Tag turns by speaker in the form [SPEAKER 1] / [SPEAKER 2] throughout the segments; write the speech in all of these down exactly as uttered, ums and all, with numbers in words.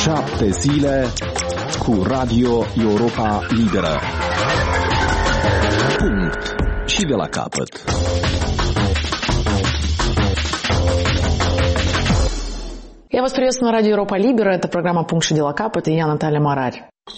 [SPEAKER 1] Șapte zile cu Radio Europa Liberă. Punct. Și de la capăt.
[SPEAKER 2] Я вас приветствую на радио Европа Либера. Это программа «Пункт и дела капот», и я Наталья Марарь.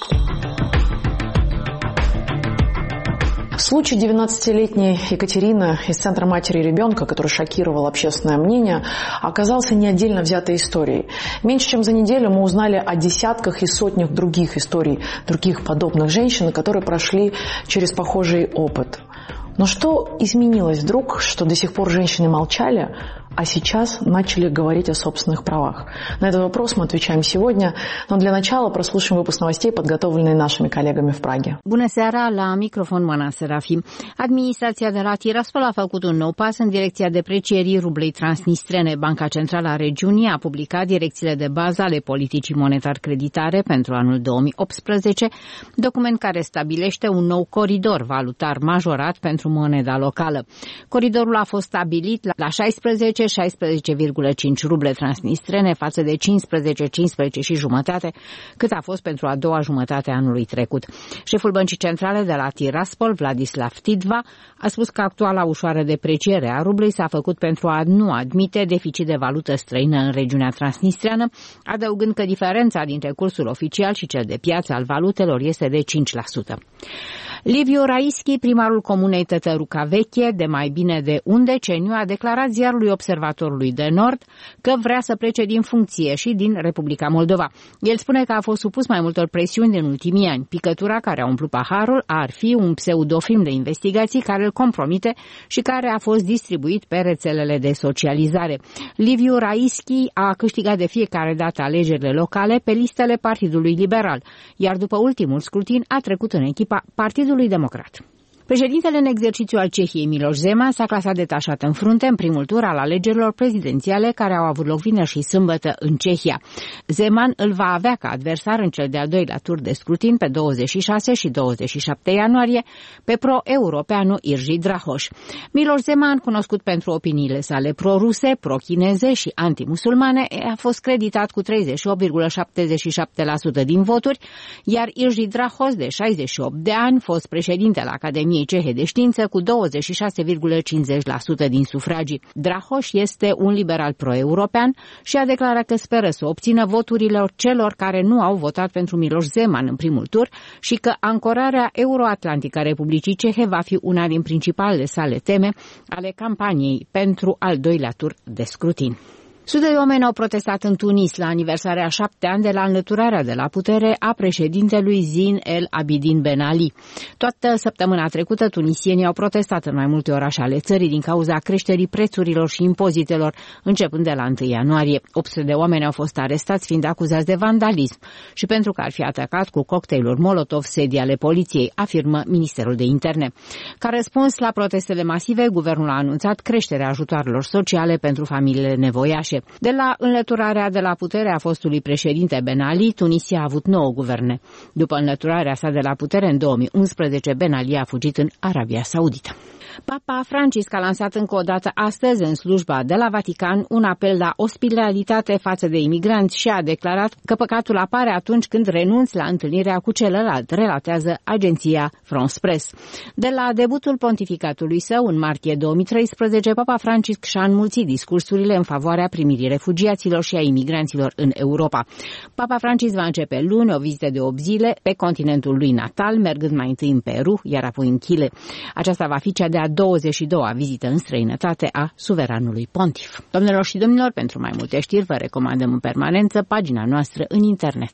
[SPEAKER 2] Случай девятнадцатилетней Екатерины из Центра матери и ребенка, который шокировал общественное мнение, оказался не отдельно взятой историей. Меньше чем за неделю мы узнали о десятках и сотнях других историй, других подобных женщин, которые прошли через похожий опыт. Но что изменилось вдруг, что до сих пор женщины молчали, а сейчас начали говорить о собственных правах? На этот вопрос мы отвечаем сегодня, но для начала прослушаем выпуск новостей, подготовленный нашими коллегами в Праге.
[SPEAKER 3] Bună seara, la microfon Mana Serafim. Administrația de la Tiraspol a făcut un nou pas în direcția deprecierii rublei transnistrene. Banca Centrală a regiunii a publicat direcțiile de bază ale politicii monetar-creditare pentru anul două mii optsprezece, document care stabilește un nou coridor valutar majorat pentru moneda locală. Coridorul a fost stabilit la șaisprezece șaisprezece virgulă cinci ruble transnistrene față de cincisprezece cincisprezece și jumătate, cât a fost pentru a doua jumătate a anului trecut. Șeful Băncii Centrale de la Tiraspol, Vladislav Tidva, a spus că actuala ușoară depreciere a rublei s-a făcut pentru a nu admite deficit de valută străină în regiunea transnistreană, adăugând că diferența dintre cursul oficial și cel de piață al valutelor este de cinci la sută. Liviu Raischi, primarul comunei Tătăruca Veche, de mai bine de un deceniu, a declarat ziarului Observatorului de Nord că vrea să plece din funcție și din Republica Moldova. El spune că a fost supus mai multor presiuni în ultimii ani. Picătura care a umplut paharul ar fi un pseudofilm de investigații care îl compromite și care a fost distribuit pe rețelele de socializare. Liviu Raischi a câștigat de fiecare dată alegerile locale pe listele Partidului Liberal, iar după ultimul scrutin a trecut în echipa Partidului Democrat. Președintele în exercițiu al Cehiei, Miloš Zeman, s-a clasat detașat în frunte în primul tur al alegerilor prezidențiale care au avut loc vineri și sâmbătă în Cehia. Zeman îl va avea ca adversar în cel de-al doilea tur de scrutin pe douăzeci și șase și douăzeci și șapte ianuarie pe pro-europeanul Irji Drahoș. Miloš Zeman, cunoscut pentru opiniile sale pro-ruse, pro-chineze și antimusulmane, a fost creditat cu treizeci și opt virgulă șaptezeci și șapte la sută din voturi, iar Irji Drahoș, de șaizeci și opt de ani, fost președinte la Academia Cehe de Știință cu douăzeci și șase virgulă cincizeci la sută din sufragii. Drahoș este un liberal pro-european și a declarat că speră să obțină voturile celor care nu au votat pentru Miloš Zeman în primul tur și că ancorarea euroatlantică a Republicii Cehe va fi una din principalele sale teme ale campaniei pentru al doilea tur de scrutin. Sute de oameni au protestat în Tunis la aniversarea a șapte ani de la înlăturarea de la putere a președintelui Zine El Abidine Ben Ali. Toată săptămâna trecută, tunisienii au protestat în mai multe orașe ale țării din cauza creșterii prețurilor și impozitelor, începând de la întâi ianuarie. opt sute de oameni au fost arestați fiind acuzați de vandalism și pentru că ar fi atacat cu cocktailuri Molotov sedii ale poliției, afirmă Ministerul de Interne. Ca răspuns la protestele masive, guvernul a anunțat creșterea ajutoarelor sociale pentru familiile nevoiașe. De la înlăturarea de la putere a fostului președinte Ben Ali, Tunisia a avut nouă guverne. După înlăturarea sa de la putere în două mii unsprezece, Ben Ali a fugit în Arabia Saudită. Papa Francisc a lansat încă o dată astăzi în slujba de la Vatican un apel la ospitalitate față de imigranți și a declarat că păcatul apare atunci când renunți la întâlnirea cu celălalt, relatează agenția France Press. De la debutul pontificatului său în martie două mii treisprezece, Papa Francisc și-a înmulțit discursurile în favoarea primirii refugiaților și a imigranților în Europa. Papa Francisc va începe luni o vizită de opt zile pe continentul lui natal, mergând mai întâi în Peru, iar apoi în Chile. Aceasta va fi cea de a douăzeci și doua vizită în străinătate a suveranului pontif. Domnilor și domnilor, pentru mai multe știri vă recomandăm în permanență pagina noastră în internet.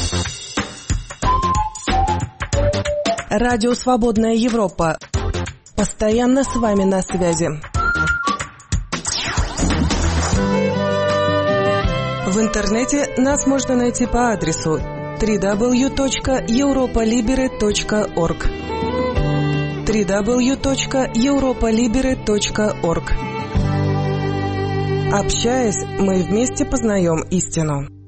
[SPEAKER 4] Радио Свободная Европа. Постоянно с вами на связи. В интернете нас можно найти по адресу дабл ю дабл ю дабл ю точка европа либере точка орг. дабл ю дабл ю дабл ю точка европа либере точка орг. Общаясь, мы вместе познаем истину.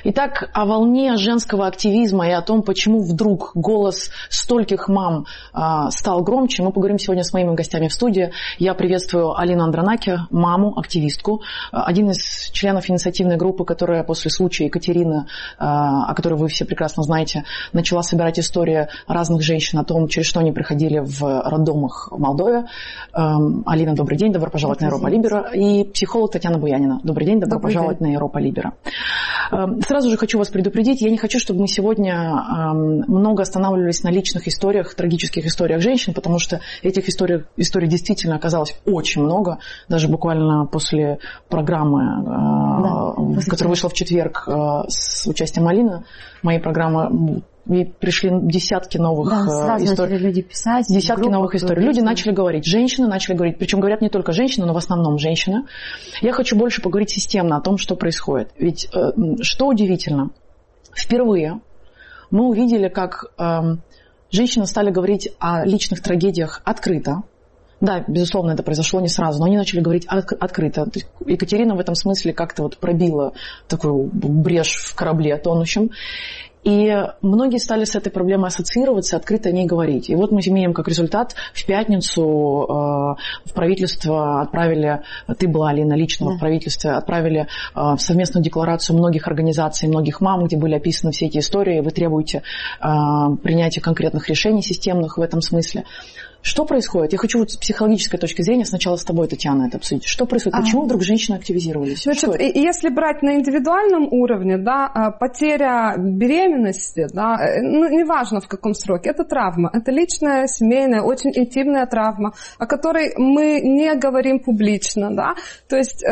[SPEAKER 2] Итак, о волне женского активизма и о том, почему вдруг голос стольких мам а, стал громче, мы поговорим сегодня с моими гостями в студии. Я приветствую Алину Андронаки, маму, активистку, один из членов инициативной группы, которая после случая Екатерины, а, о которой вы все прекрасно знаете, начала собирать истории разных женщин о том, через что они проходили в роддомах в Молдове. А, Алина, добрый день, добро пожаловать на Европа Либера. И психолог Татьяна Буянина. Добрый день, добро добрый пожаловать день. На Европа Либера. Сразу же хочу вас предупредить, я не хочу, чтобы мы сегодня много останавливались на личных историях, трагических историях женщин, потому что этих историй, историй действительно оказалось очень много. Даже буквально после программы, да, которая вышла в четверг с участием Алины, моей программы, и пришли десятки новых да, сразу историй. Начали люди писать. Десятки новых историй. Люди начали говорить. Женщины начали говорить. Причем говорят не только женщины, но в основном женщины. Я хочу больше поговорить системно о том, что происходит. Ведь э, что удивительно, впервые мы увидели, как э, женщины стали говорить о личных трагедиях открыто. Да, безусловно, это произошло не сразу, но они начали говорить от- открыто. То есть Екатерина в этом смысле как-то вот пробила такую брешь в корабле тонущем. И многие стали с этой проблемой ассоциироваться, открыто о ней говорить. И вот мы имеем как результат, в пятницу э, в правительство отправили, ты была, Алина, лично да. в правительстве, отправили э, совместную декларацию многих организаций, многих мам, где были описаны все эти истории. Вы требуете э, принятия конкретных решений системных в этом смысле. Что происходит? Я хочу вот с психологической точки зрения сначала с тобой, Татьяна, это обсудить. Что происходит? Почему а. вдруг женщины активизировались?
[SPEAKER 5] Значит, если брать на индивидуальном уровне, да, потеря беременности, да, ну, неважно в каком сроке, это травма. Это личная, семейная, очень интимная травма, о которой мы не говорим публично. Да. То есть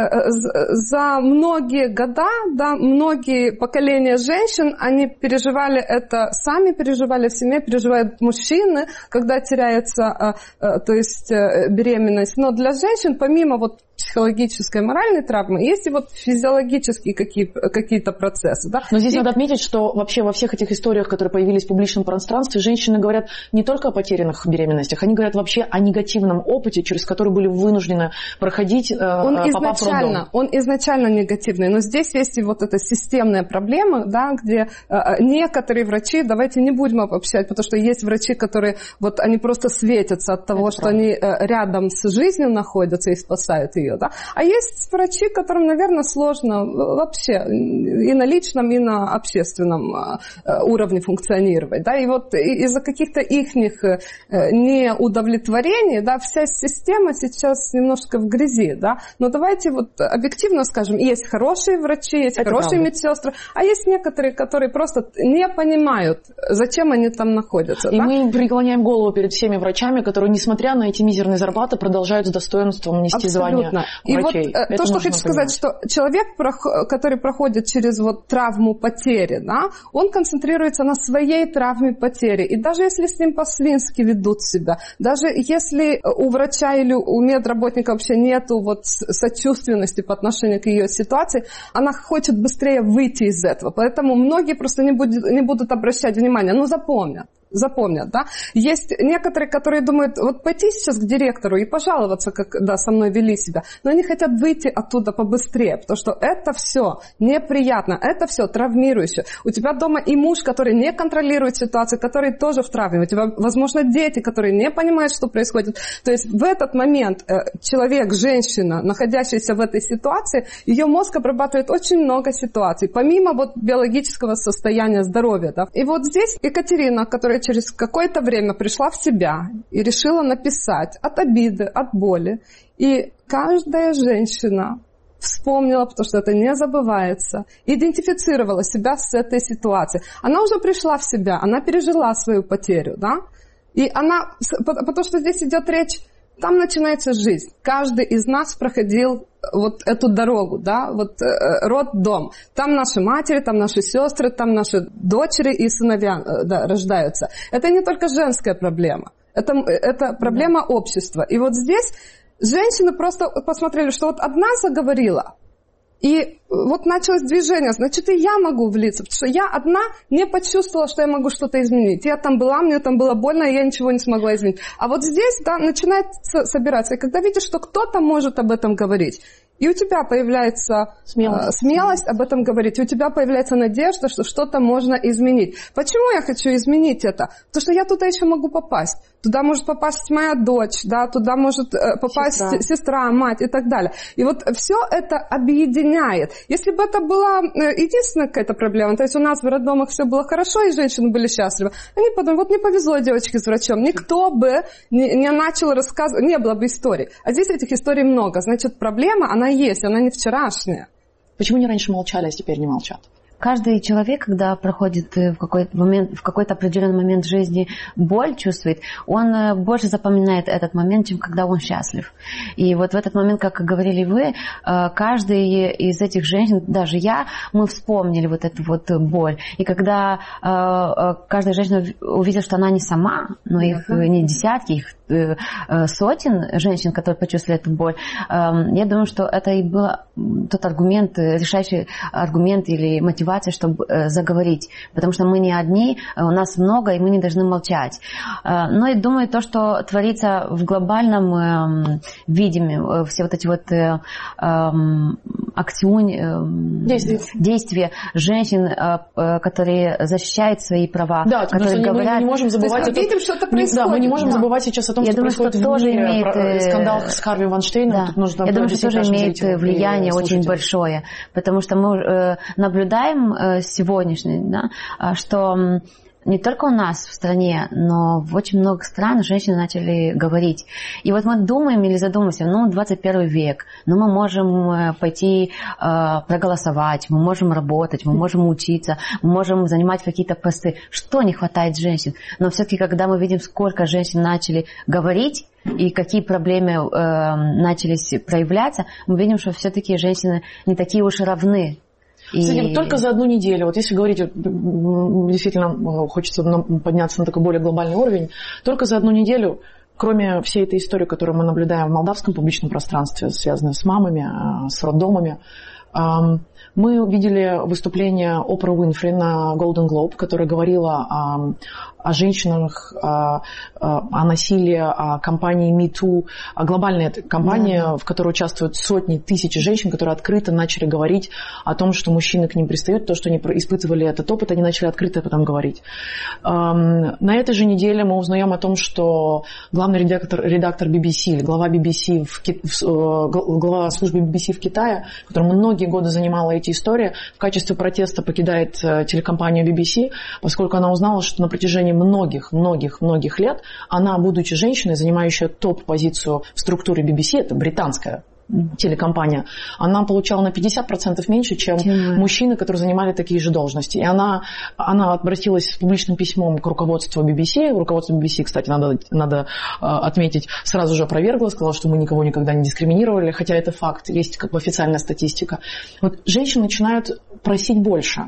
[SPEAKER 5] за многие года, да, многие поколения женщин, они переживали это, сами переживали в семье, переживают мужчины, когда теряется то есть беременность. Но для женщин, помимо вот психологической, моральной травмы, есть и вот физиологические какие, какие-то процессы. Да?
[SPEAKER 2] Но здесь
[SPEAKER 5] и...
[SPEAKER 2] надо отметить, что вообще во всех этих историях, которые появились в публичном пространстве, женщины говорят не только о потерянных беременностях, они говорят вообще о негативном опыте, через который были вынуждены проходить,
[SPEAKER 5] он попав в роддом. Он изначально негативный, но здесь есть и вот эта системная проблема, да, где э, некоторые врачи, давайте не будем обобщать, потому что есть врачи, которые вот они просто светятся от того, Это что правда. Они э, рядом с жизнью находятся и спасают ее. Да? А есть врачи, которым, наверное, сложно вообще и на личном, и на общественном уровне функционировать. Да? И вот из-за каких-то их неудовлетворений, да, вся система сейчас немножко в грязи. Да? Но давайте вот объективно скажем, есть хорошие врачи, есть Это хорошие правда. Медсестры, а есть некоторые, которые просто не понимают, зачем они там находятся.
[SPEAKER 2] И
[SPEAKER 5] да?
[SPEAKER 2] мы преклоняем голову перед всеми врачами, которые, несмотря на эти мизерные зарплаты, продолжают с достоинством нести звание.
[SPEAKER 5] И врачей. Вот Это то, что хочу понимать. Сказать, что человек, который проходит через вот травму потери, да, он концентрируется на своей травме потери. И даже если с ним по-свински ведут себя, даже если у врача или у медработника вообще нету вот сочувственности по отношению к ее ситуации, она хочет быстрее выйти из этого. Поэтому многие просто не будут, не будут обращать внимания. Ну, запомнят. Запомнят, да. Есть некоторые, которые думают, вот пойти сейчас к директору и пожаловаться, как, да, со мной вели себя, но они хотят выйти оттуда побыстрее, потому что это все неприятно, это все травмирующе. У тебя дома и муж, который не контролирует ситуацию, который тоже в травме, у тебя, возможно, дети, которые не понимают, что происходит. То есть в этот момент человек, женщина, находящаяся в этой ситуации, ее мозг обрабатывает очень много ситуаций, помимо вот биологического состояния здоровья, да. И вот здесь Екатерина, которая через какое-то время пришла в себя и решила написать от обиды, от боли. И каждая женщина вспомнила, потому что это не забывается, идентифицировала себя с этой ситуацией. Она уже пришла в себя, она пережила свою потерю, да? И она, потому что здесь идет речь, там начинается жизнь. Каждый из нас проходил вот эту дорогу, да, вот э, роддом. Там наши матери, там наши сестры, там наши дочери и сыновья э, да, рождаются. Это не только женская проблема, это, это проблема да. общества. И вот здесь женщины просто посмотрели, что вот одна заговорила, и вот началось движение, значит, и я могу влиться, потому что я одна не почувствовала, что я могу что-то изменить. Я там была, мне там было больно, и я ничего не смогла изменить. А вот здесь, да, начинает собираться. И когда видишь, что кто-то может об этом говорить, И у тебя появляется смелость, э, смелость об этом говорить, у тебя появляется надежда, что что-то можно изменить. Почему я хочу изменить это? Потому что я туда еще могу попасть. Туда может попасть моя дочь, да, туда может э, попасть сестра. сестра, мать и так далее. И вот все это объединяет. Если бы это была э, единственная какая-то проблема, то есть у нас в роддомах все было хорошо, и женщины были счастливы, они подумали, вот не повезло девочке с врачом, никто бы не, не начал рассказывать, не было бы историй. А здесь этих историй много. Значит, проблема, она есть, она не вчерашняя.
[SPEAKER 2] Почему не раньше молчали, а теперь не молчат?
[SPEAKER 6] Каждый человек, когда проходит в какой-то момент, в какой-то определенный момент жизни боль чувствует, он больше запоминает этот момент, чем когда он счастлив. И вот в этот момент, как говорили вы, каждый из этих женщин, даже я, мы вспомнили вот эту вот боль. И когда каждая женщина увидела, что она не сама, но их не десятки, их сотен женщин, которые почувствовали эту боль, я думаю, что это и был тот аргумент, решающий аргумент или мотивация, чтобы заговорить, потому что мы не одни, у нас много, и мы не должны молчать. Но и думаю, то, что творится в глобальном виде, все вот эти вот акционы, действия. действия женщин, которые защищают свои права,
[SPEAKER 2] да,
[SPEAKER 6] которые
[SPEAKER 2] мы,
[SPEAKER 6] говорят...
[SPEAKER 2] Мы не можем забывать,
[SPEAKER 5] мы видим, что это происходит.
[SPEAKER 2] Да, мы не можем да. забывать сейчас о том,
[SPEAKER 6] Я
[SPEAKER 2] что
[SPEAKER 6] думаю,
[SPEAKER 2] происходит
[SPEAKER 6] что
[SPEAKER 2] в мире,
[SPEAKER 6] имеет,
[SPEAKER 2] скандал с Харви Вайнштейном.
[SPEAKER 6] Да.
[SPEAKER 2] Тут нужно
[SPEAKER 6] Я думаю, что тоже имеет влияние очень большое, потому что мы э, наблюдаем сегодняшний, да, что не только у нас в стране, но в очень многих странах женщины начали говорить. И вот мы думаем или задумаемся, ну, двадцать первый век, ну, мы можем пойти э, проголосовать, мы можем работать, мы можем учиться, мы можем занимать какие-то посты. Что не хватает женщин? Но все-таки, когда мы видим, сколько женщин начали говорить, и какие проблемы э, начались проявляться, мы видим, что все-таки женщины не такие уж равны.
[SPEAKER 2] Кстати, и... только за одну неделю, вот если говорить, действительно хочется подняться на такой более глобальный уровень, только за одну неделю, кроме всей этой истории, которую мы наблюдаем в молдавском публичном пространстве, связанной с мамами, с роддомами, мы видели выступление Опры Уинфри на Golden Globe, которая говорила о, о женщинах, о, о насилии, о кампании MeToo, о глобальной кампании, да. в которой участвуют сотни тысяч женщин, которые открыто начали говорить о том, что мужчины к ним пристают, то, что они испытывали этот опыт, они начали открыто об этом говорить. На этой же неделе мы узнаем о том, что главный редактор, редактор би би си, глава би би си, в, глава службы би би си в Китае, которая многие годы занимала эти истории, в качестве протеста покидает телекомпанию би би си, поскольку она узнала, что на протяжении многих-многих-многих лет она, будучи женщиной, занимающей топ-позицию в структуре би би си, это британская телекомпания, она получала на пятьдесят процентов меньше, чем Тем мужчины, которые занимали такие же должности. И она, она обратилась с публичным письмом к руководству би би си. Руководство би би си, кстати, надо, надо отметить, сразу же опровергло, сказала, что мы никого никогда не дискриминировали, хотя это факт, есть как бы официальная статистика. Вот женщины начинают просить больше.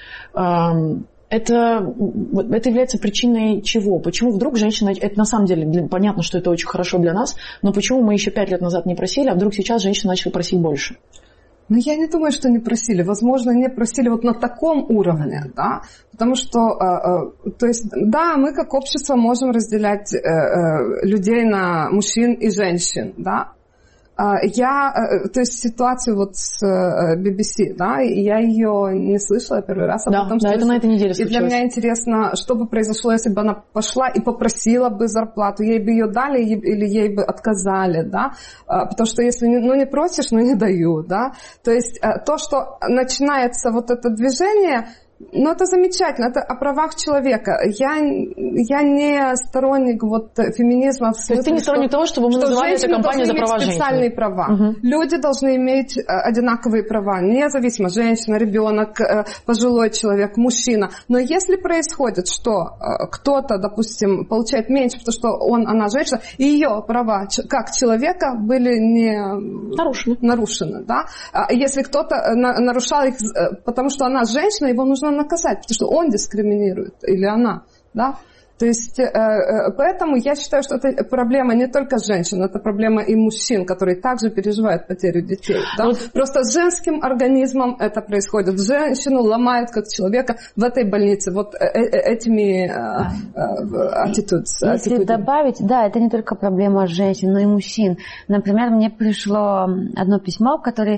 [SPEAKER 2] Это, это является причиной чего? Почему вдруг женщина... Это на самом деле понятно, что это очень хорошо для нас, но почему мы еще пять лет назад не просили, а вдруг сейчас женщины начали просить больше?
[SPEAKER 5] Ну, я не думаю, что не просили. Возможно, не просили вот на таком уровне, да, потому что, э, э, то есть, да, мы как общество можем разделять э, э, людей на мужчин и женщин, да. Я, то есть ситуацию вот с би би си, да, я ее не слышала первый раз, а
[SPEAKER 2] да,
[SPEAKER 5] потом
[SPEAKER 2] да, это на этой неделе случилось.
[SPEAKER 5] И для меня интересно, что бы произошло, если бы она пошла и попросила бы зарплату, ей бы ее дали или ей бы отказали, да, потому что если ну, не просишь, ну не дают, да, то есть то, что начинается вот это движение. Ну, это замечательно, это о правах человека. Я, я не сторонник вот феминизма в смысле,
[SPEAKER 2] То есть ты не сторонник
[SPEAKER 5] что,
[SPEAKER 2] того, чтобы мы
[SPEAKER 5] что
[SPEAKER 2] называли эту кампанию за права женщин?
[SPEAKER 5] Специальные права. Угу. Люди должны иметь одинаковые права, независимо, женщина, ребенок, пожилой человек, мужчина. Но если происходит, что кто-то, допустим, получает меньше, потому что он, она женщина, и ее права как человека были не нарушены, нарушены, да? Если кто-то нарушал их, потому что она женщина, его нужно наказать, потому что он дискриминирует, или она, да? То есть, поэтому я считаю, что это проблема не только женщин, это проблема и мужчин, которые также переживают потерю детей. Да? Вот. Просто с женским организмом это происходит. Женщину ломают как человека в этой больнице вот этими attitudes.
[SPEAKER 6] Если добавить, да, это не только проблема женщин, но и мужчин. Например, мне пришло одно письмо, в котором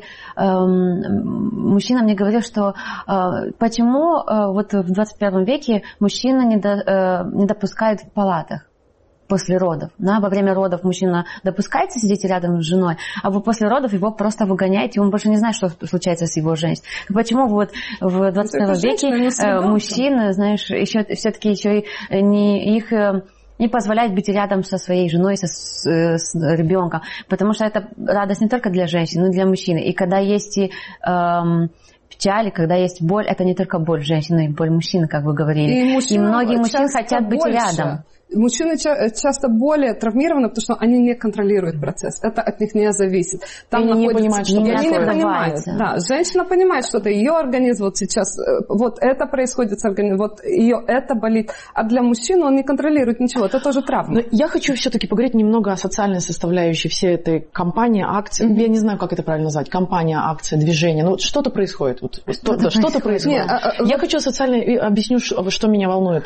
[SPEAKER 6] эм, мужчина мне говорил, что э, почему э, вот в двадцать первом веке мужчина не, до, э, не допускают в палатах после родов. Да? Во время родов мужчина допускается сидеть рядом с женой, а вы после родов его просто выгоняете, и он больше не знает, что случается с его женой. Почему вот в двадцать первом веке э, мужчины, знаешь, еще, все-таки еще не их... не позволяет быть рядом со своей женой, со, с, с ребенком, потому что это радость не только для женщин, но и для мужчины. И когда есть и, эм, печаль, когда есть боль, это не только боль женщины, но и боль мужчины, как вы говорили. И, и многие мужчины хотят быть больше. Рядом.
[SPEAKER 5] Мужчины часто более травмированы, потому что они не контролируют процесс. Это от них не зависит. Там
[SPEAKER 2] они не понимают, что
[SPEAKER 5] они не понимают. Да, женщина понимает, что это ее организм, вот сейчас, вот это происходит с организмом, вот ее это болит. А для мужчины он не контролирует ничего. Это тоже травма.
[SPEAKER 2] Но я хочу все-таки поговорить немного о социальной составляющей всей этой кампании, акции. Mm-hmm. Я не знаю, как это правильно назвать. Кампания, акция, движение. Ну, что-то происходит. Вот, что-то, что-то происходит. Нет, а, я а, хочу социально объясню, что меня волнует.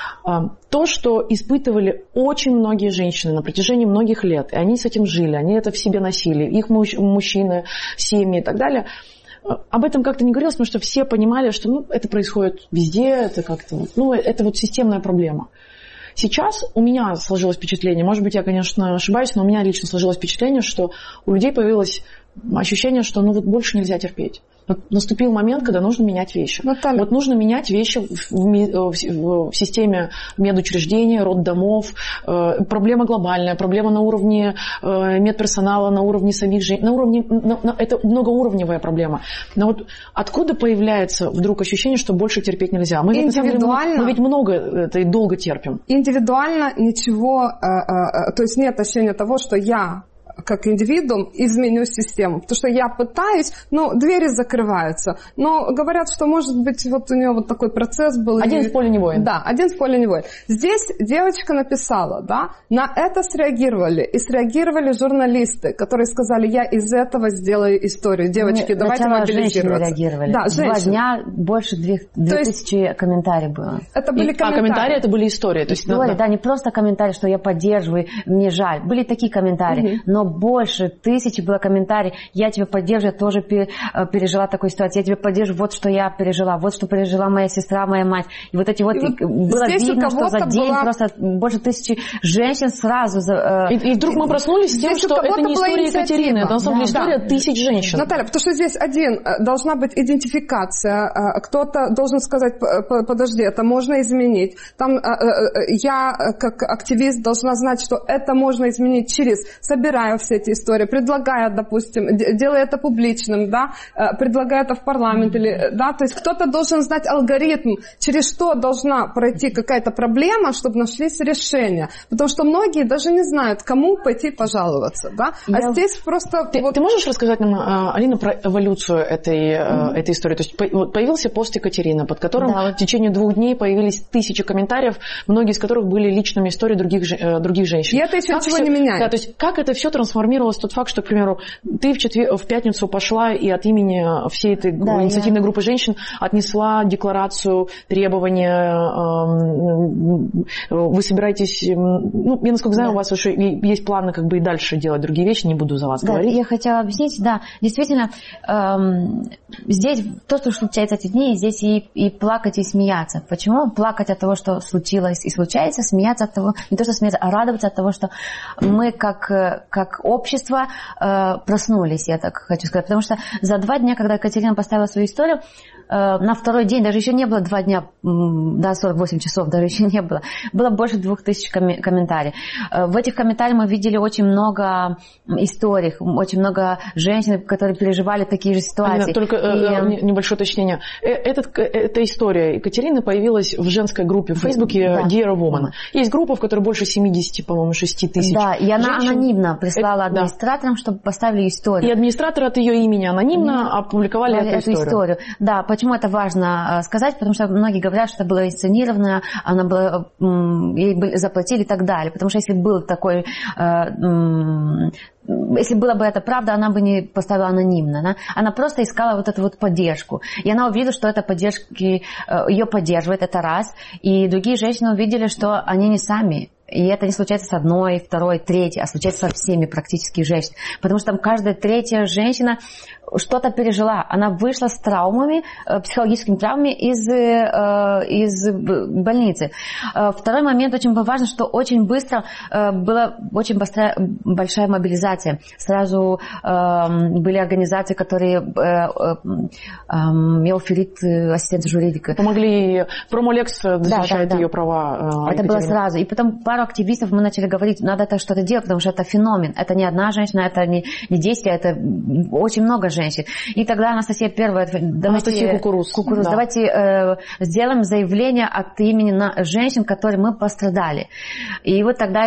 [SPEAKER 2] То, что испытывали очень многие женщины на протяжении многих лет, и они с этим жили, они это в себе носили, их мужчины, семьи и так далее, об этом как-то не говорилось, потому что все понимали, что ну, это происходит везде, это как-то, ну, это вот системная проблема. Сейчас у меня сложилось впечатление, может быть, я, конечно, ошибаюсь, но у меня лично сложилось впечатление, что у людей появилось ощущение, что ну вот больше нельзя терпеть. Вот наступил момент, когда нужно менять вещи. Наталья. Вот нужно менять вещи в, в, в, в системе медучреждений, роддомов. Э, проблема глобальная, проблема на уровне э, медперсонала, на уровне самих женщин. На уровне, на, на, это многоуровневая проблема. Но вот откуда появляется вдруг ощущение, что больше терпеть нельзя? Мы, ведь, деле, мы, мы ведь много это и долго терпим.
[SPEAKER 5] Индивидуально ничего, э, э, то есть нет ощущения того, что я как индивидуум изменю систему. Потому что я пытаюсь, но двери закрываются. Но говорят, что, может быть, вот у нее вот такой процесс был.
[SPEAKER 2] Один
[SPEAKER 5] и...
[SPEAKER 2] в поле не воин.
[SPEAKER 5] Да, один в поле не воин. Здесь девочка написала, да, на это среагировали. И среагировали журналисты, которые сказали, я из этого сделаю историю. Девочки,
[SPEAKER 6] Нет,
[SPEAKER 5] давайте мобилизироваться.
[SPEAKER 6] Реагировали.
[SPEAKER 5] Да,
[SPEAKER 6] Два дня больше две тысячи комментариев было.
[SPEAKER 5] Это были
[SPEAKER 2] и,
[SPEAKER 5] комментарии.
[SPEAKER 2] А комментарии это были истории. То есть,
[SPEAKER 6] истории, да, не просто комментарии, что я поддерживаю, мне жаль. Были такие комментарии. Угу. Но больше тысячи было комментариев. Я тебя поддерживаю, я тоже пережила такую ситуацию. Я тебя поддерживаю, вот что я пережила, вот что пережила моя сестра, моя мать. И вот эти вот, вот было видно, что за день была... просто больше тысячи женщин сразу.
[SPEAKER 2] И, и вдруг мы проснулись с тем, что это не история Екатерины, это на самом деле да, история да. тысяч женщин.
[SPEAKER 5] Наталья, потому что здесь один, должна быть идентификация, кто-то должен сказать, подожди, это можно изменить. Там я, как активист, должна знать, что это можно изменить через, собирая все эти истории, предлагая, допустим, делая это публичным, да, предлагая это в парламент, или, да, то есть кто-то должен знать алгоритм, через что должна пройти какая-то проблема, чтобы нашлись решения. Потому что многие даже не знают, кому пойти пожаловаться, да. А Я... здесь просто...
[SPEAKER 2] Ты, вот... ты можешь рассказать нам, Алина, про эволюцию этой, mm-hmm. этой истории? То есть появился пост Екатерины, под которым да. в течение двух дней появились тысячи комментариев, многие из которых были личными историями других, других женщин.
[SPEAKER 5] И это еще как ничего все... не меняет.
[SPEAKER 2] Да, то есть как это все трансформировалось, тот факт, что, к примеру, ты в, четвер... в пятницу пошла и от имени всей этой да, инициативной я... группы женщин отнесла декларацию, требования, вы собираетесь, ну, я насколько знаю, да. у вас уже есть планы как бы и дальше делать другие вещи, не буду за вас
[SPEAKER 6] да,
[SPEAKER 2] говорить.
[SPEAKER 6] Я хотела объяснить, да, действительно, эм, здесь то, что случается эти дни, здесь и, и плакать, и смеяться. Почему? Плакать от того, что случилось и случается, смеяться от того, не то, что смеяться, а радоваться от того, что мы как, как общество э, проснулись, я так хочу сказать. Потому что за два дня, когда Екатерина поставила свою историю, э, на второй день, даже еще не было два дня, да, сорок восемь часов, даже еще не было, было больше двух тысяч ком- комментариев. Э, в этих комментариях мы видели очень много историй, очень много женщин, которые переживали такие же ситуации.
[SPEAKER 2] Алина, только и... э, небольшое уточнение. Этот, эта история Екатерины появилась в женской группе в Фейсбуке да. Dear Woman. Да. Есть группа, в которой больше семьдесят, по-моему, шесть тысяч.
[SPEAKER 6] Да, и она
[SPEAKER 2] женщин.
[SPEAKER 6] анонимно прислала это, администраторам, да. чтобы поставили историю.
[SPEAKER 2] И администраторы от ее имени анонимно Они опубликовали эту,
[SPEAKER 6] эту историю. историю. Да, почему? почему это важно сказать? Потому что многие говорят, что это было инсценировано, она была, ей заплатили и так далее. Потому что если был такой... Если было бы это правда, она бы не поставила анонимно. Да? Она просто искала вот эту вот поддержку. И она увидела, что эта поддержка ее поддерживает, это раз. И другие женщины увидели, что они не сами. И это не случается с одной, второй, третьей, а случается со всеми практически женщинами. Потому что там каждая третья женщина что-то пережила. Она вышла с травмами, психологическими травмами из, из больницы. Второй момент очень важный, что очень быстро была очень большая, большая мобилизация. Сразу были организации, которые Мелферит, ассистент юридика.
[SPEAKER 2] Помогли, Промолекс защищает да, да, ее да. права.
[SPEAKER 6] Это было сразу. И потом пару активистов мы начали говорить, надо это что-то делать, потому что это феномен. Это не одна женщина, это не, не действие, это очень много женщин. И тогда Анастасия первая, давайте,
[SPEAKER 2] Анастасия Кукуруз,
[SPEAKER 6] Кукуруз,
[SPEAKER 2] да.
[SPEAKER 6] давайте э, сделаем заявление от имени на женщин, которые мы пострадали. И вот тогда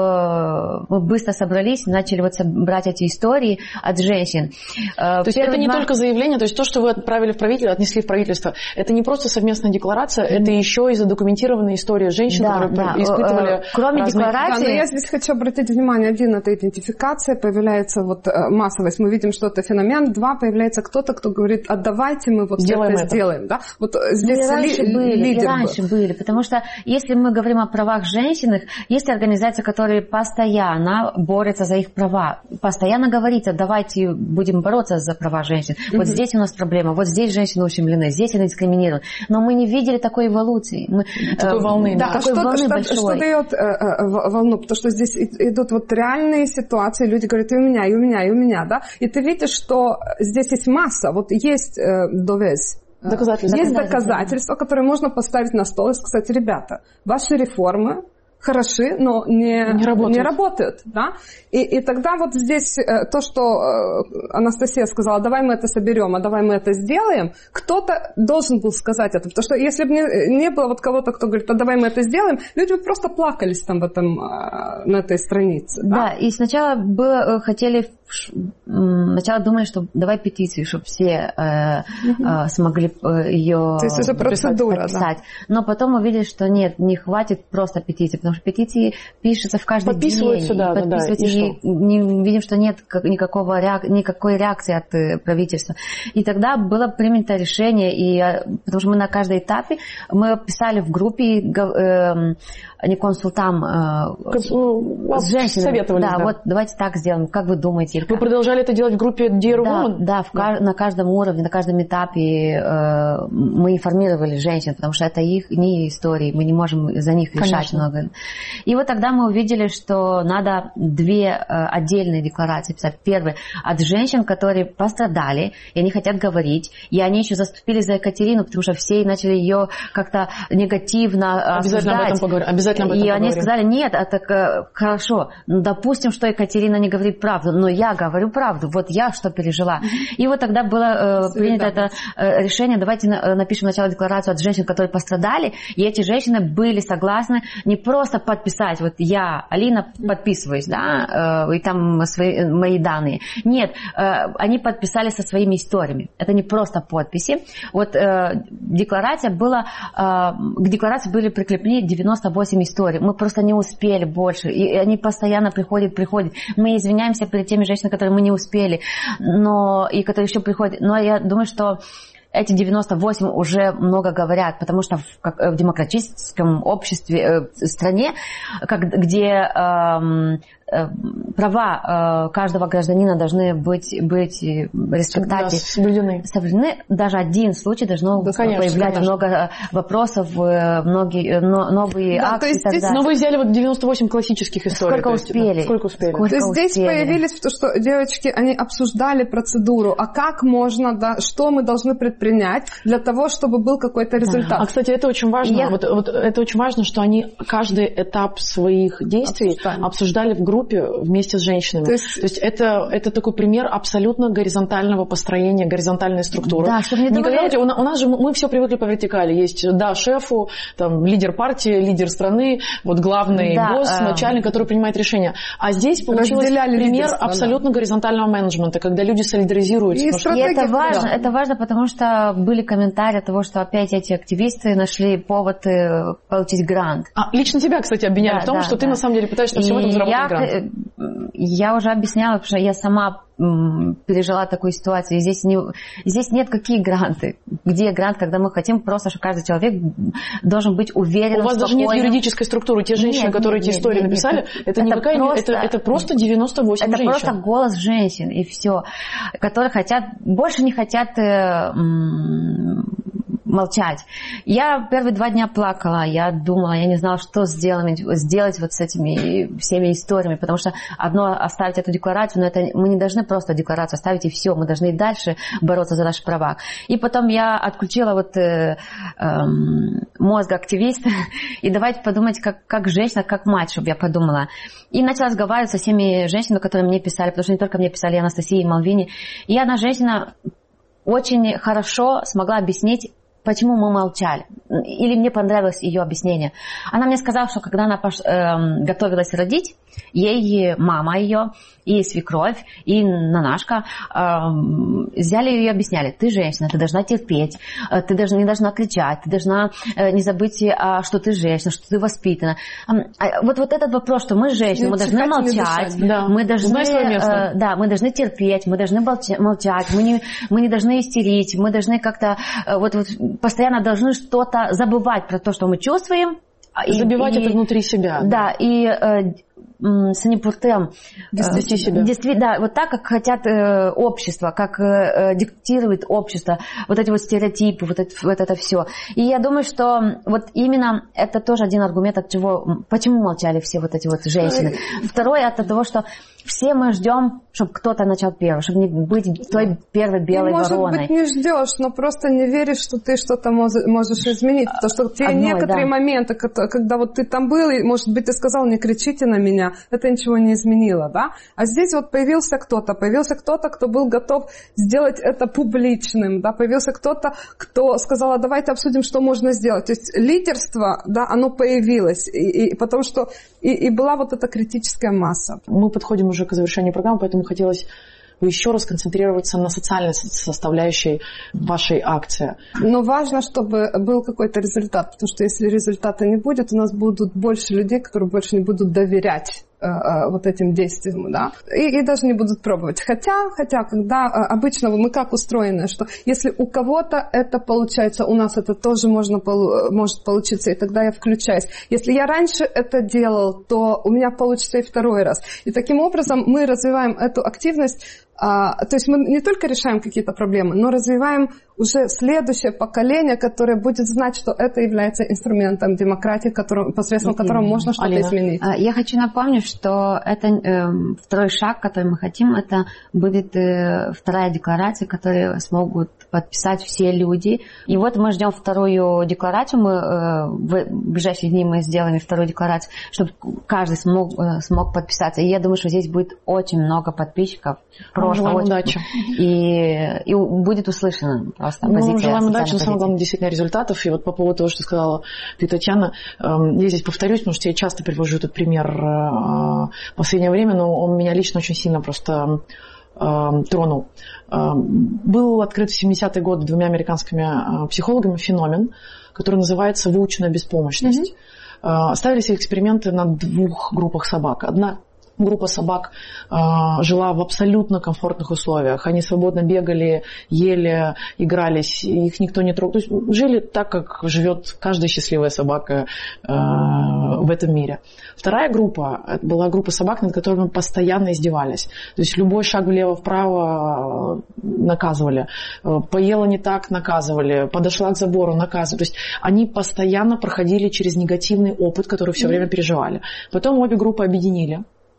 [SPEAKER 6] э, мы быстро собрались, начали вот брать эти истории от женщин.
[SPEAKER 2] Э, то есть это не два... только заявление, то есть то, что вы отправили в правительство, отнесли в правительство, это не просто совместная декларация, mm-hmm. это еще и задокументированная история женщин,
[SPEAKER 6] да,
[SPEAKER 2] которые
[SPEAKER 6] да.
[SPEAKER 2] испытывали...
[SPEAKER 6] Кроме
[SPEAKER 2] разные...
[SPEAKER 6] декларации...
[SPEAKER 5] Да, но я здесь хочу обратить внимание, один, это идентификация, появляется вот массовость, мы видим, что это феномен, два, появляется кто-то, кто говорит, а давайте мы вот
[SPEAKER 2] сделаем
[SPEAKER 5] это,
[SPEAKER 2] это
[SPEAKER 5] сделаем. Да? Вот здесь
[SPEAKER 6] и раньше
[SPEAKER 5] ли,
[SPEAKER 6] были,
[SPEAKER 5] лидер
[SPEAKER 6] и раньше
[SPEAKER 5] был.
[SPEAKER 6] были, потому что если мы говорим о правах женщин, есть организации, которые постоянно борются за их права, постоянно говорится, давайте будем бороться за права женщин. Mm-hmm. Вот здесь у нас проблема, вот здесь женщины ущемлены, здесь они дискриминируют. Но мы не видели такой эволюции. Мы,
[SPEAKER 2] такой
[SPEAKER 6] э,
[SPEAKER 2] волны.
[SPEAKER 5] Да,
[SPEAKER 2] Да,
[SPEAKER 5] такой
[SPEAKER 6] что,
[SPEAKER 5] волны
[SPEAKER 6] что,
[SPEAKER 5] большой. Что дает э, э, волну? Потому что здесь идут вот реальные ситуации, люди говорят, и у меня, и у меня, и у меня, да? И ты видишь, что здесь есть масса, вот есть э, довес,
[SPEAKER 2] доказательства.
[SPEAKER 5] есть доказательства, которые можно поставить на стол и сказать, ребята, ваши реформы хороши, но не,
[SPEAKER 2] не работают.
[SPEAKER 5] Не работают да? и, и тогда вот здесь э, то, что э, Анастасия сказала, давай мы это соберем, а давай мы это сделаем, кто-то должен был сказать это, потому что если бы не, не было вот кого-то, кто говорит, а давай мы это сделаем, люди бы просто плакались там в этом, э, на этой странице. Да,
[SPEAKER 6] да и сначала было, хотели, сначала думали, что давай петицию, чтобы все э, угу. э, смогли ее
[SPEAKER 5] то есть это процедура,
[SPEAKER 6] подписать.
[SPEAKER 5] Да.
[SPEAKER 6] Но потом увидели, что нет, не хватит просто петиции, потому что петиции пишутся в каждый
[SPEAKER 2] подписываются,
[SPEAKER 6] день.
[SPEAKER 2] Да,
[SPEAKER 6] подписываются,
[SPEAKER 2] да, да.
[SPEAKER 6] и не видим, что нет никакого реак... никакой реакции от правительства. И тогда было принято решение, и, потому что мы на каждом этапе, мы писали в группе, э, не консультам, э, с женщинами.
[SPEAKER 2] Советовались,
[SPEAKER 6] да,
[SPEAKER 2] да,
[SPEAKER 6] вот давайте так сделаем, как вы думаете?
[SPEAKER 2] Вы продолжали это делать в группе Dear Woman?
[SPEAKER 6] Да, да, в, да. на каждом уровне, на каждом этапе э, мы информировали женщин, потому что это их не истории, мы не можем за них решать
[SPEAKER 2] Конечно.
[SPEAKER 6] много. И вот тогда мы увидели, что надо две э, отдельные декларации писать. Первый от женщин, которые пострадали, и они хотят говорить, и они еще заступились за Екатерину, потому что все начали ее как-то негативно
[SPEAKER 2] обязательно
[SPEAKER 6] осуждать.
[SPEAKER 2] Об этом поговорим. Обязательно об этом
[SPEAKER 6] и
[SPEAKER 2] поговорим.
[SPEAKER 6] они сказали, нет, это хорошо, ну, допустим, что Екатерина не говорит правду, но я говорю правду, вот я что пережила. Mm-hmm. И вот тогда было э, принято это э, решение, давайте на, напишем сначала декларацию от женщин, которые пострадали, и эти женщины были согласны не просто подписать, вот я, Алина, подписываюсь, да, э, и там свои, мои данные. Нет, э, они подписали со своими историями. Это не просто подписи. Вот э, декларация была, э, к декларации были прикреплены девяносто восемь историй. Мы просто не успели больше. И они постоянно приходят, приходят. Мы извиняемся перед теми женщинами, которые мы не успели, но и которые еще приходят. Но я думаю, что эти девяносто восемь уже много говорят, потому что в, как, в демократическом обществе, э, стране, как, где э, э, права э, каждого гражданина должны быть, быть респектованы,
[SPEAKER 2] соблюдены.
[SPEAKER 6] соблюдены. Даже один случай должно
[SPEAKER 2] да, конечно,
[SPEAKER 6] появлять
[SPEAKER 2] конечно.
[SPEAKER 6] много вопросов, многие но, новые
[SPEAKER 5] да,
[SPEAKER 6] акты и так далее.
[SPEAKER 2] Но вы взяли вот девяносто восемь классических историй.
[SPEAKER 6] Сколько
[SPEAKER 2] есть,
[SPEAKER 6] успели?
[SPEAKER 2] Да, сколько успели?
[SPEAKER 6] Сколько
[SPEAKER 5] то есть
[SPEAKER 6] успели?
[SPEAKER 5] здесь появились, то, что девочки, они обсуждали процедуру, а как можно, да, что мы должны предпринять для того, чтобы был какой-то результат.
[SPEAKER 2] А, кстати, это очень важно.
[SPEAKER 6] Я...
[SPEAKER 2] Вот, вот, это очень важно, что они каждый этап своих действий обсуждали, обсуждали в группе. группе вместе с женщинами. То есть, То есть это, это такой пример абсолютно горизонтального построения, горизонтальной структуры.
[SPEAKER 6] Да, чтобы не
[SPEAKER 2] не
[SPEAKER 6] думали...
[SPEAKER 2] говорите, у, у нас же мы все привыкли по вертикали. Есть, да, шефу, там, лидер партии, лидер страны, вот главный да, босс, э... начальник, который принимает решения. А здесь получилось пример абсолютно да. горизонтального менеджмента, когда люди солидаризируются.
[SPEAKER 6] И, и это важно, да. это важно, потому что были комментарии того, что опять эти активисты нашли повод получить грант.
[SPEAKER 2] А, лично тебя, кстати, обвиняли да, в том, да, что да. ты на самом деле пытаешься всем этом заработать грант.
[SPEAKER 6] Я уже объясняла, потому что я сама пережила такую ситуацию. И здесь, не, здесь нет какие гранты. Где грант, когда мы хотим просто, что каждый человек должен быть уверен.
[SPEAKER 2] У вас даже нет юридической структуры. Те женщины, нет, которые нет, эти истории нет, написали, нет, это, это, не какая, просто, это, это просто девяносто восемь
[SPEAKER 6] это
[SPEAKER 2] женщин.
[SPEAKER 6] Это просто голос женщин, и все. Которые хотят, больше не хотят э, м- молчать. Я первые два дня плакала, я думала, я не знала, что сделать, сделать вот с этими всеми историями, потому что одно оставить эту декларацию, но это мы не должны просто декларацию оставить и все, мы должны и дальше бороться за наши права. И потом я отключила вот э, э, мозг активиста и давайте подумать, как, как женщина, как мать, чтобы я подумала. И начала разговаривать со всеми женщинами, которые мне писали, потому что не только мне писали, и Анастасии, и Малвине. И одна женщина очень хорошо смогла объяснить, почему мы молчали. Или мне понравилось ее объяснение. Она мне сказала, что когда она пош... э, готовилась родить, ей мама ее, и свекровь, и нанашка э, взяли ее и объясняли. Ты женщина, ты должна терпеть, ты должна, не должна кричать, ты должна э, не забыть, э, что ты женщина, что ты воспитана. Э, вот, вот этот вопрос, что мы женщины, мы должны молчать,
[SPEAKER 2] да.
[SPEAKER 6] мы, должны, э, да, мы должны терпеть, мы должны молчать, мы не, мы не должны истерить, мы должны как-то э, вот, вот, постоянно должны что-то забывать про то, что мы чувствуем.
[SPEAKER 2] Забивать
[SPEAKER 6] и,
[SPEAKER 2] это внутри себя.
[SPEAKER 6] Да, и э, санипуртем.
[SPEAKER 2] Вести себя.
[SPEAKER 6] Действительно, да, вот так, как хотят э, общество, как э, диктирует общество, вот эти вот стереотипы, вот это, вот это все. И я думаю, что вот именно это тоже один аргумент, от чего, почему молчали все вот эти вот женщины. Второе, от того, что все мы ждем, чтобы кто-то начал первым, чтобы не быть той первой белой
[SPEAKER 5] и, может
[SPEAKER 6] вороной.
[SPEAKER 5] Может быть, не ждешь, но просто не веришь, что ты что-то можешь изменить. Потому что те Одной, некоторые да. моменты, когда вот ты там был, и, может быть, ты сказал, не кричите на меня, это ничего не изменило, да? А здесь вот появился кто-то, появился кто-то, кто был готов сделать это публичным, да? Появился кто-то, кто сказал, а давайте обсудим, что можно сделать. То есть лидерство, да, оно появилось, и, и, потому что и, и была вот эта критическая масса.
[SPEAKER 2] Мы подходим уже к завершению программы, поэтому хотелось бы еще раз концентрироваться на социальной составляющей вашей акции.
[SPEAKER 5] Но важно, чтобы был какой-то результат, потому что если результата не будет, у нас будут больше людей, которые больше не будут доверять вот этим действиям, да, и, и даже не будут пробовать. Хотя, хотя, когда обычно мы как устроены, что если у кого-то это получается, у нас это тоже можно, может получиться, и тогда я включаюсь. Если я раньше это делал, то у меня получится и второй раз. И таким образом мы развиваем эту активность. А, то есть мы не только решаем какие-то проблемы, но развиваем уже следующее поколение, которое будет знать, что это является инструментом демократии, которым, посредством которого можно что-то
[SPEAKER 2] Алина.
[SPEAKER 5] изменить.
[SPEAKER 6] Я хочу напомнить, что это э, второй шаг, который мы хотим, это будет э, вторая декларация, которую смогут подписать все люди. И вот мы ждем вторую декларацию, мы э, в ближайшие дни мы сделаем вторую декларацию, чтобы каждый смог, э, смог подписаться. И я думаю, что здесь будет очень много подписчиков.
[SPEAKER 2] Желаем удачи.
[SPEAKER 6] И, и будет услышана просто
[SPEAKER 2] ну,
[SPEAKER 6] позиция.
[SPEAKER 2] Желаем удачи, но самое главное, действительно, результатов. И вот по поводу того, что сказала ты, Татьяна, я здесь повторюсь, потому что я часто привожу этот пример в последнее время, но он меня лично очень сильно просто тронул. Был открыт в семидесятые годы двумя американскими психологами феномен, который называется выученная беспомощность. Mm-hmm. Ставились эксперименты на двух группах собак. Одна группа собак э, жила в абсолютно комфортных условиях. Они свободно бегали, ели, игрались, их никто не трогал. То есть жили так, как живет каждая счастливая собака э, в этом мире. Вторая группа была группа собак, над которыми постоянно издевались. То есть любой шаг влево-вправо наказывали. Поела не так — наказывали. Подошла к забору — наказывали. То есть они постоянно проходили через негативный опыт, который все время переживали. Потом обе группы объединили.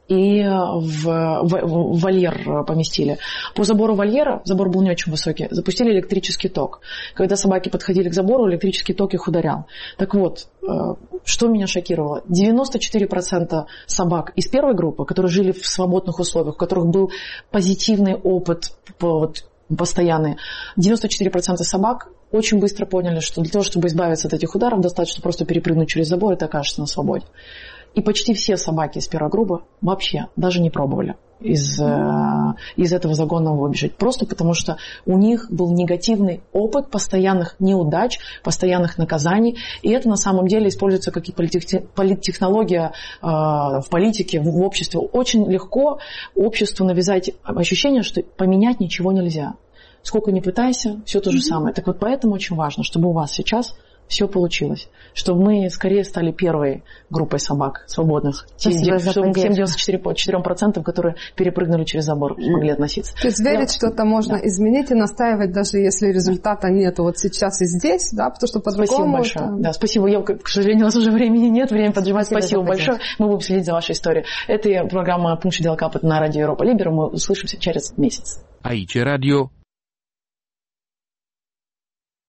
[SPEAKER 2] и в, в, в вольер поместили. По забору вольера, забор был не очень высокий, запустили электрический ток. Когда собаки подходили к забору, электрический ток их ударял. Так вот, что меня шокировало? девяносто четыре процента собак из первой группы, которые жили в свободных условиях, у которых был позитивный опыт вот, постоянный, девяносто четыре процента собак очень быстро поняли, что для того, чтобы избавиться от этих ударов, достаточно просто перепрыгнуть через забор, и ты окажешься на свободе. И почти все собаки из первой группы вообще даже не пробовали из, э, из этого загона выбежать. Просто потому, что у них был негативный опыт постоянных неудач, постоянных наказаний. И это на самом деле используется как и политтехнология э, в политике, в обществе. Очень легко обществу навязать ощущение, что поменять ничего нельзя. Сколько ни пытайся, все то же самое. Так вот поэтому очень важно, чтобы у вас сейчас все получилось. Чтобы мы скорее стали первой группой собак свободных. Спасибо за чтобы тем девяносто четыре процента, которые перепрыгнули через забор, могли относиться.
[SPEAKER 5] То есть верить, что это можно да. изменить и настаивать, даже если результата нет вот сейчас и здесь, да, потому что по-другому...
[SPEAKER 2] Спасибо большое. Это... Да, спасибо. Я, к сожалению, у нас уже времени нет, время поджимать. Спасибо, спасибо большое. Мы будем следить за вашей историей. Это программа «Пункт Делакапа» на радио Европа Либера. Мы услышимся через месяц.
[SPEAKER 1] Aici Radio